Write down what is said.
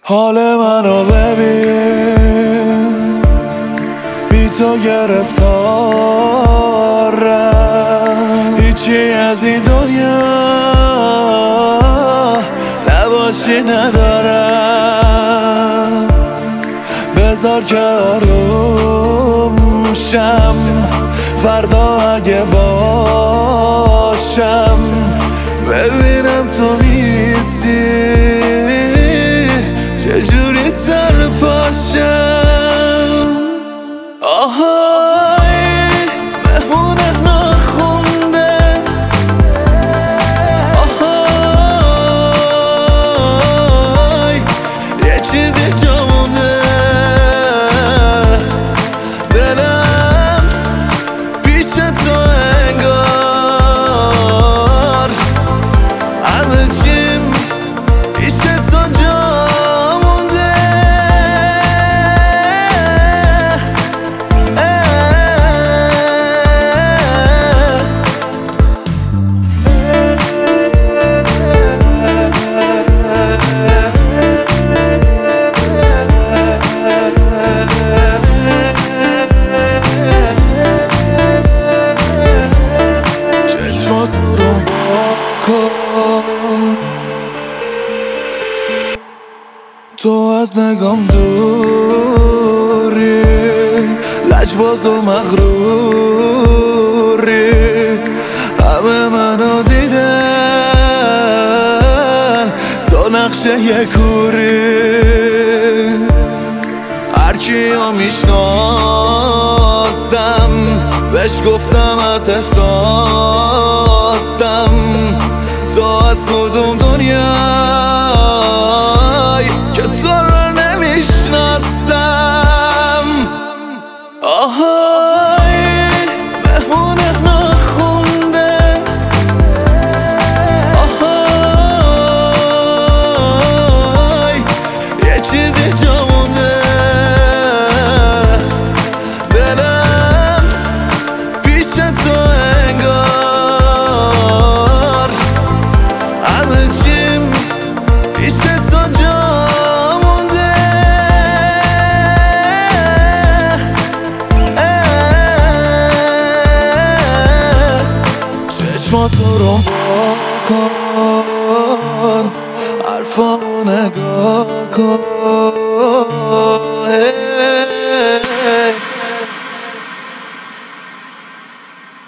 حال منو ببین، بی تو گرفتارم، هیچی از این دنیا نباشی ندارم. بذار که آروم شم، فردا اگه باشم ببینم تو نیستی چجوری سر پاشم. آهای مهمون ناخونده، آهای یه چیزی جا مونده، دلم پیش تو انگار همه چیم پیش تو جا مونده. چشمات رو کن، تو از نگام دوری، لجباز و مغروری، همه منو دیدن تو نقشه یه کوری. هرکیو میشناسم بهش گفتم از احساسم، تو از کدوم دنیای که تو رو نمیشناسم. آهای مهمون ناخونده، آهای یه چیزی جا مونده، دلم پیش تو انگار همه چیم پیش تو جا مونده. چشماتو رو کن، حرفامو نگاه کن،